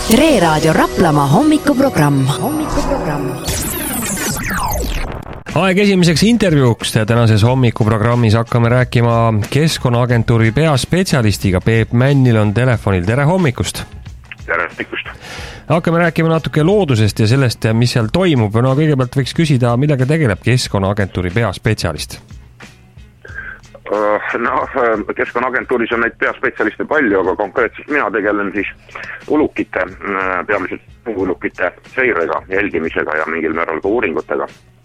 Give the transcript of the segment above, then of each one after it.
Tre Raadio Raplamaa hommikuprogramm. Aeg esimeseks intervjuuks tänases hommikuprogrammis hakkame rääkima Keskkonnaagentuuri peaspetsialistiga. Peep Männil on telefonil. Tere hommikust! Tere hommikust! Hakkame rääkima natuke loodusest ja sellest, mis seal toimub. No kõigepealt võiks küsida, millega tegeleb Keskkonnaagentuuri peaspetsialist? Keskkonnaagentuuris on neid peaspetsialiste palju, aga konkreetselt mina tegelen siis ulukite, peamiselt ulukite seirega, jälgimisega ja mingil määral ka uuringutega.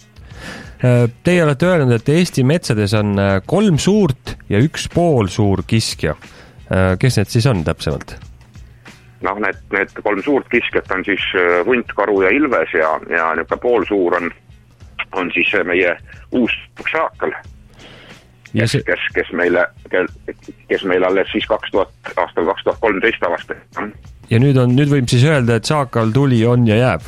Teie olete öelnud, et Eesti metsades on 3 suurt ja 1 pool suur kiskja. Kes need siis on täpsemalt? Need 3 suurt kiskjat on siis hunt, karu ja ilves ja niisugune pool suur on siis meie uus saakal, kes meile alles siis aastal 2013 avastati. Ja nüüd võib siis öelda, et saakal tuli on ja jääb?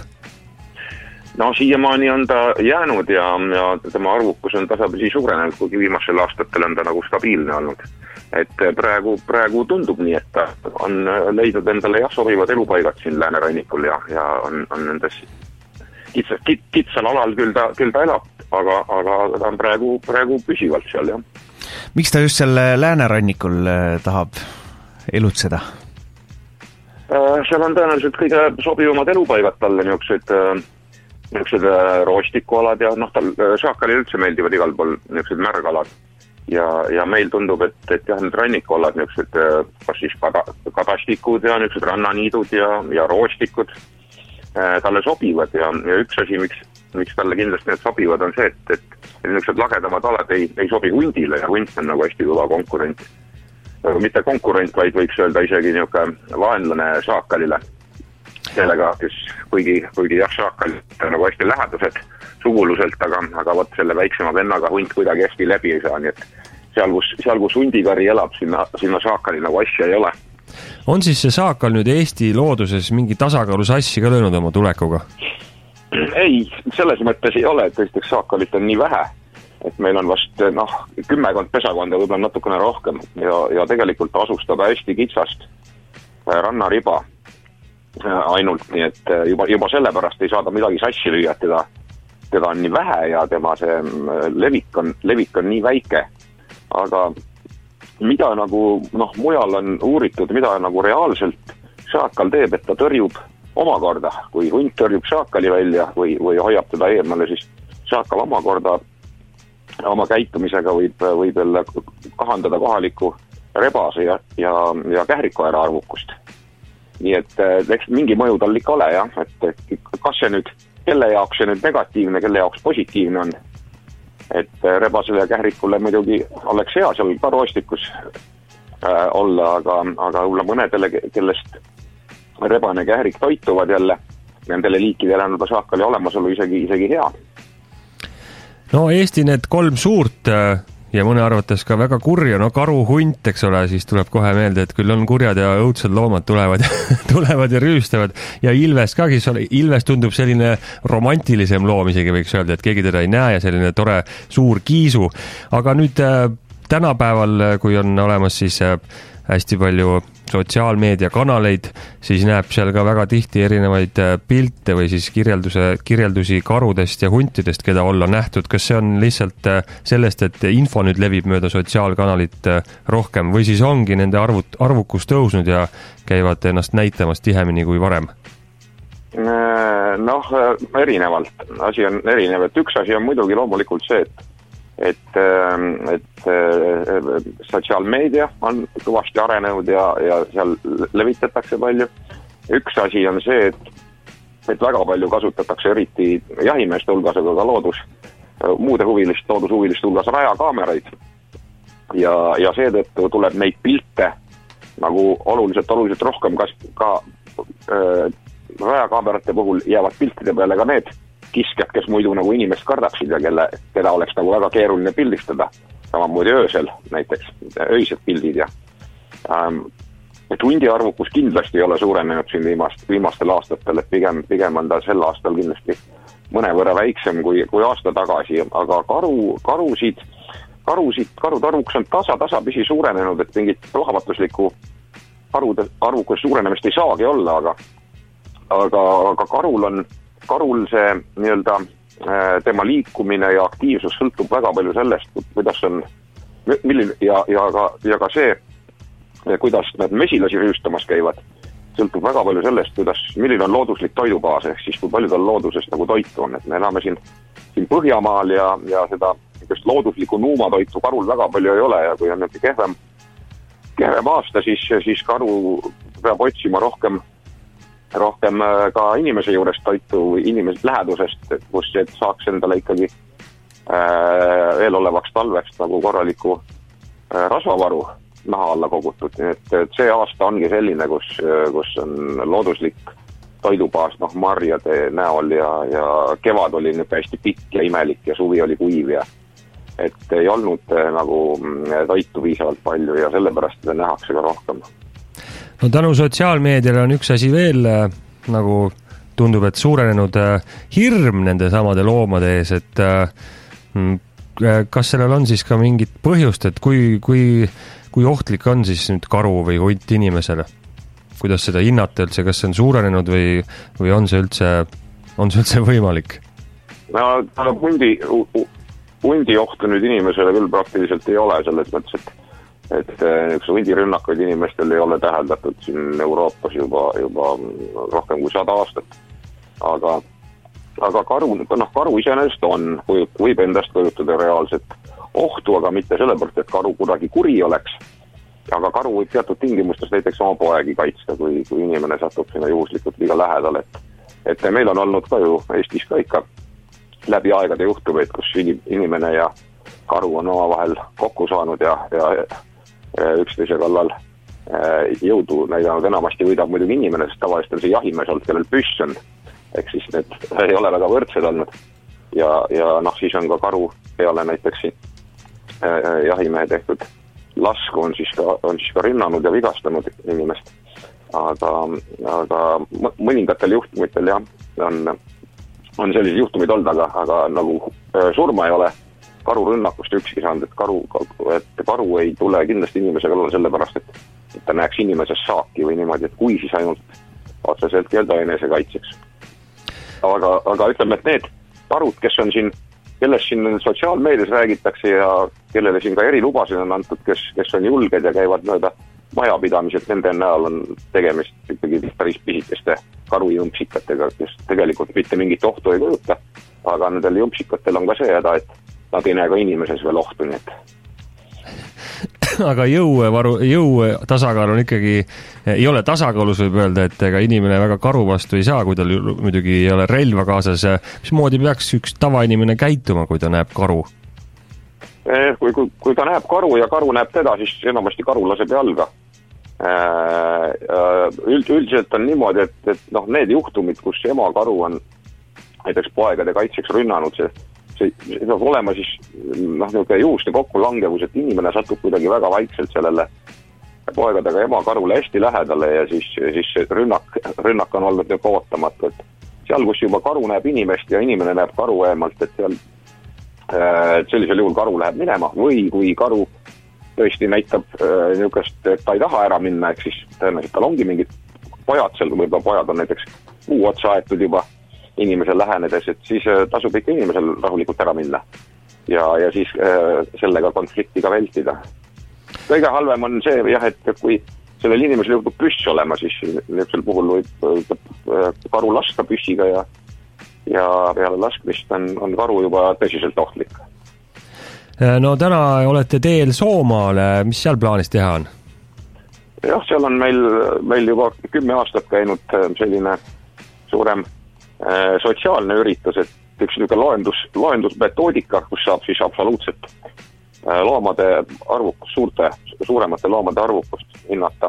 No siiamaani on ta jäänud ja tema arvukus on tasapisi suurenenud, kuigi viimasel aastatel on ta nagu stabiilne olnud. Et praegu tundub nii, et ta on leidnud endale sobivad elupaigad siin läänerannikul ja on nendes kitsal alal küll ta elab, aga ta on praegu püsivalt seal, jah. Miks ta just selle läänerannikul tahab elutseda? Seal on tõenäoliselt kõige sobivamad elupaigad talle, niisugused roostikualad ja saakalile üldse meeldivad igal pool niisugused märgalad. Ja meil tundub, et jah, need rannikualad, niisugused kas siis kadastikud ja niisugused rannaniidud ja roostikud talle sobivad ja üks asi, miks talle kindlasti need sobivad, on see, et niisugused lagedamad alad ei sobi hundile ja hunt on nagu hästi kõva konkurent. Mitte konkurent, vaid võiks öelda isegi niisugune vaenlane saakalile. Sellega, kes kuigi jah, saakal on nagu hästi lähedased suguluselt, aga võt selle väiksema vennaga hunt kuidagi hästi läbi ei saa, nii et seal kus hundikari elab, sinna saakali nagu asja ei ole. On siis see saakal nüüd Eesti looduses mingi tasakaalu sassi ka löönud oma tulekuga? Ei, selles mõttes ei ole, et esiteks saakalit on nii vähe, et meil on vast 10 pesakonda, võib-olla natukene rohkem ja tegelikult asustab hästi kitsast rannariba ainult, nii et juba sellepärast ei saada midagi sassi lüüa, et teda on nii vähe ja tema see levik on nii väike. Aga mida nagu mujal on uuritud, mida nagu reaalselt saakal teeb, et ta tõrjub omakorda. Kui hunt tõrjub saakali välja või hoiab teda eemale, siis saakal omakorda oma käitumisega võib jälle kahandada kohaliku rebase ja kährikuära arvukust. Nii et mingi mõju tal ikka ole, jah, et kas see nüüd, kelle jaoks see nüüd negatiivne, kelle jaoks positiivne on. Et rebasele ja kährikule muidugi oleks hea seal ka roostikus olla, aga võib-olla mõnedele, kellest rebane ja kährik toituvad jälle, nendele liikidele on saakali olemasolu isegi hea. No Eesti need 3 suurt ja mõne arvates ka väga kurja, karu, hunt, eks ole, siis tuleb kohe meelde, et küll on kurjad ja õudsed loomad tulevad ja rüüstavad ja ilves ka, ilves tundub selline romantilisem loom isegi võiks öelda, et keegi teda ei näe ja selline tore suur kiisu. Aga nüüd tänapäeval, kui on olemas siis hästi palju sotsiaalmeediakanaleid, siis näeb seal ka väga tihti erinevaid pilte või siis kirjeldusi karudest ja huntidest, keda olla nähtud. Kas see on lihtsalt sellest, et info nüüd levib mööda sotsiaalkanalit rohkem või siis ongi nende arvukus tõusnud ja käivad ennast näitamas tihemini kui varem? Erinevalt. Asi on erinev, et üks asi on muidugi loomulikult see, et sotsiaalmeedia on kõvasti arenenud ja seal levitatakse palju. Üks asi on see, et väga palju kasutatakse eriti jahimeeste hulgas, aga ka loodushuviliste hulgas rajakaameraid. Ja seetõttu tuleb neid pilte nagu oluliselt rohkem ka rajakaamerate puhul jäävad piltide peale ka need kiskjad, kes muidu nagu inimest kardaksid ja keda oleks nagu väga keeruline pildistada. Samamoodi öösel näiteks, öised pildid ja et hundi arvukus kindlasti ei ole suurenenud siin viimastel aastatel, et pigem on ta sel aastal kindlasti mõnevõrra väiksem kui aasta tagasi, aga karude arvukus on tasapisi suurenenud, et mingit plahvatuslikku arvukus suurenemist ei saagi olla, aga karul see nii-öelda tema liikumine ja aktiivsus sõltub väga palju sellest, kuidas on ja ka see, kuidas need mesilasi rüüstamas käivad, sõltub väga palju sellest, milline on looduslik toidubaas, ehk siis kui palju tal looduses nagu toitu on, et me elame siin Põhjamaal ja seda looduslikku nuumatoitu karul väga palju ei ole ja kui on kehvem aasta, siis karu peab otsima rohkem ka inimese juures toitu, inimesed lähedusest, kus et saaks endale ikkagi eelolevaks talveks nagu korraliku rasvavaru naha alla kogutud. Et see aasta ongi selline, kus on looduslik toidubaas marjade näol ja kevad oli hästi pikk ja imelik ja suvi oli kuiv ja et ei olnud nagu toitu piisavalt palju ja sellepärast seda nähakse ka rohkem. No tänu sotsiaalmeediale on üks asi veel nagu tundub, et suurenenud hirm nende samade loomade ees, et kas sellel on siis ka mingit põhjust, et kui ohtlik on siis nüüd karu või hunt inimesele? Kuidas seda hinnata üldse, kas see on suurenenud või on see üldse võimalik? No hundi ohtu nüüd inimesele küll praktiliselt ei ole, selles mõttes, et üks hundirünnakuid inimestel ei ole täheldatud siin Euroopas juba rohkem kui 100 aastat. Aga karu iseenesest võib endast kujutada reaalset ohtu, aga mitte sellepärast, et karu kuidagi kuri oleks. Aga karu võib teatud tingimustes näiteks oma poegi kaitsta, kui inimene satub sinna juhuslikult liiga lähedal. Et meil on olnud ka ju Eestis ka ikka läbi aegade juhtumeid, kus inimene ja karu on omavahel kokku saanud ja üksteise kallal jõudu näidanud. Enamasti võidab muidugi inimene, sest tavaliselt on see jahimees olnud, kellel püss on. Ehk siis need ei ole väga võrdsed olnud. Ja siis on ka karu peale näiteks jahimehe tehtud lasku on siis ka rinnanud ja vigastanud inimest. Aga mõningatel juhtumitel on sellised juhtumid olnud, aga nagu surma ei ole karurünnakust ükski saanud, et karu ei tule kindlasti inimese kallale sellepärast, et ta näeks inimeses saaki või niimoodi, et kui siis ainult otseselt keelda enesekaitseks. Aga ütleme, et need karud, kellest siin sotsiaalmeedias räägitakse ja kellele siin ka erilubasid on antud, kes on julged ja käivad mööda majapidamised, nende näol on tegemist ikkagi päris pisikeste karujumpsikatega, kes tegelikult mitte mingit ohtu ei kujuta, aga nendel jumpsikatel on ka see häda, et nad ei näe ka inimeses veel ohtu, nii et. Aga jõu tasakaal on ikkagi, ei ole tasakaalus, võib öelda, et ega inimene väga karu vastu ei saa, kui tal muidugi ei ole relva kaasas. Mismoodi peaks üks tavainimene käituma, kui ta näeb karu? Kui ta näeb karu ja karu näeb teda, siis enamasti karu laseb jalga. Üldiselt on niimoodi, et need juhtumid, kus ema karu on näiteks poegade kaitseks rünnanud, see peab olema siis juhuste kokkulangevus, et inimene satub kuidagi väga vaikselt sellele poegadega ema karule hästi lähedale ja siis rünnak on olnud ootamatu, et seal, kus juba karu näeb inimest ja inimene näeb karu eemalt, et seal sellisel juhul karu läheb minema või kui karu tõesti näitab niisugust, et ta ei taha ära minna, ehk siis tõenäoliselt tal ongi mingid pojad seal, kui võib-olla pojad on näiteks puu otsa aetud juba inimesel lähenedes, et siis tasub ikka inimesel rahulikult ära minna ja siis sellega konflikti ka vältida. Kõige halvem on see, et kui sellel inimesel juhtub püss olema, siis niisugusel puhul võib karu lasta püssiga ja peale laskmist on karu juba tõsiselt ohtlik. No täna olete teel Soomaale, mis seal plaanis teha on? Jah, seal on meil juba 10 aastat käinud selline suurem sotsiaalne üritus, et üks loendusmetoodika, kus saab siis absoluutselt loomade arvukust, suuremate loomade arvukust hinnata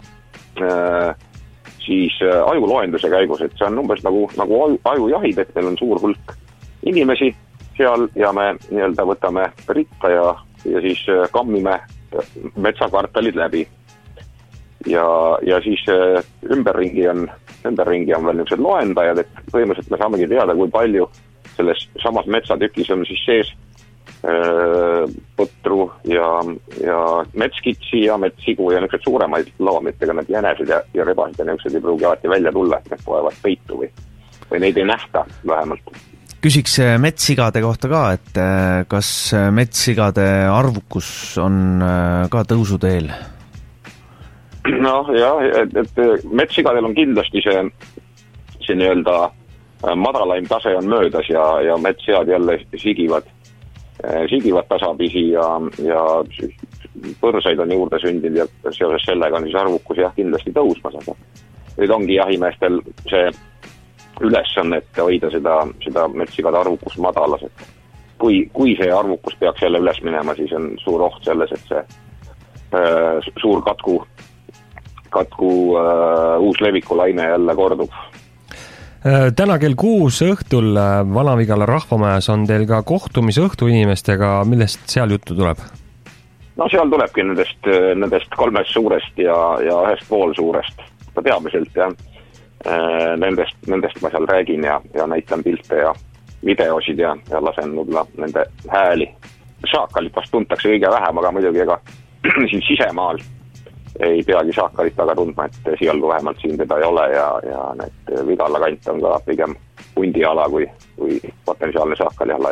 siis ajuloenduse käigus, et see on umbes nagu ajujahid, et meil on suur hulk inimesi seal ja me nii-öelda võtame ritta ja siis kammime metsakvartalid läbi. Ja siis ümberringi on veel niisugused loendajad, et põhimõtteliselt me saamegi teada, kui palju selles samas metsatükis on siis sees põtru ja metskitsi ja metssigu ja niisugused suuremaid loomid, ega need jänesed ja rebasid ja niisugused ei pruugi alati välja tulla, et need poevad peitu või neid ei nähta vähemalt. Küsiks metssigade kohta ka, et kas metssigade arvukus on ka tõusuteel? Noh, jah, et metssigadel on kindlasti see nii-öelda madalaim tase on möödas ja metssead jälle sigivad tasapisi ja põrsaid on juurde sündinud ja seoses sellega on siis arvukus jah kindlasti tõusmas, aga nüüd ongi jahimeestel see ülesanne, et hoida seda metssigade arvukus madalas, et kui see arvukus peaks jälle üles minema, siis on suur oht selles, et see suur katku uus levikulaine jälle kordub. Täna kell 6 õhtul Vana-Vigala rahvamajas on teil ka kohtumisõhtu inimestega, millest seal juttu tuleb? No seal tulebki nendest 3 suurest ja 1,5 suurest, peamiselt jah. Nendest ma seal räägin ja näitan pilte ja videosid ja lasen võib-olla nende hääli. Šaakalit vast tuntakse kõige vähem, aga muidugi ega siin sisemaal ei peagi šaakalit väga tundma, et sialgu vähemalt siin teda ei ole ja need Vigala kant on ka pigem hundiala kui potentsiaalne šaakaliala.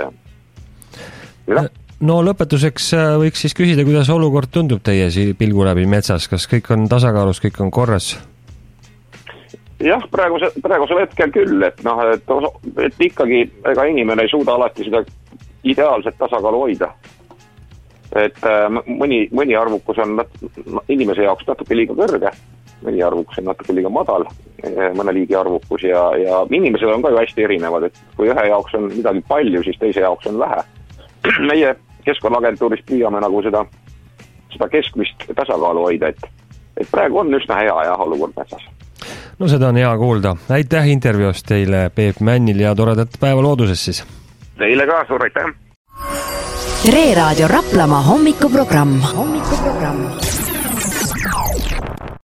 No lõpetuseks võiks siis küsida, kuidas olukord tundub teie pilgu läbi metsas, kas kõik on tasakaalus, kõik on korras? Jah, praegusel hetkel küll, et ikkagi ega inimene ei suuda alati seda ideaalset tasakaalu hoida. Et mõni arvukus on inimese jaoks natuke liiga kõrge, mõni arvukus on natuke liiga madal, mõne liigi arvukus ja inimesed on ka ju hästi erinevad, et kui ühe jaoks on midagi palju, siis teise jaoks on vähe. Meie Keskkonnaagentuuris püüame nagu seda keskmist tasakaalu hoida, et praegu on üsna hea ja olukord metsas. No seda on hea kuulda. Aitäh intervjuust teile, Peep Männil, ja toredat päeva looduses siis. Teile ka, suur aitäh! Re Raadio Raplamaa hommikuprogramm.